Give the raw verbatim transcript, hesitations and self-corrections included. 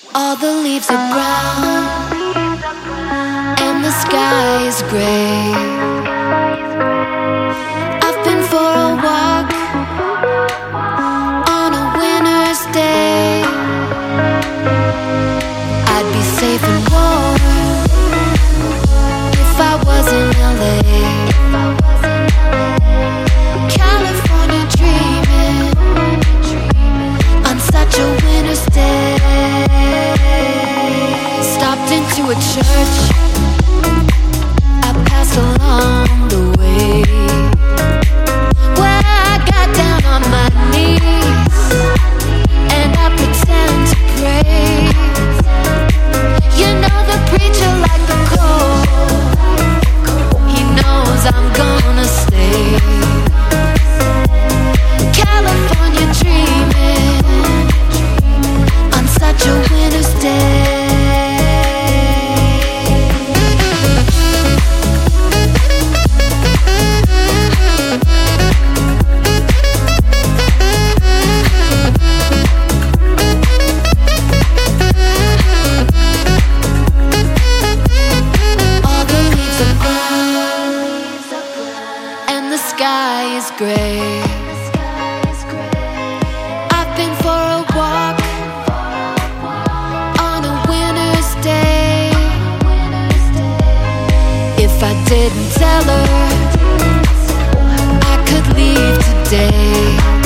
All the leaves are brown and the sky is gray. I've been for a walk on a winter's day. I'd be safe and warm if I was in L A. California dreaming on such a winter's day. Stopped into a church I passed along the way, where I got down on my knees and I pretend to pray. You know the preacher like the cold, he knows I'm gonna stay. California dreaming on such a winter's day. Gray. I've been for a walk on a winter's day. If I didn't tell her I could leave today.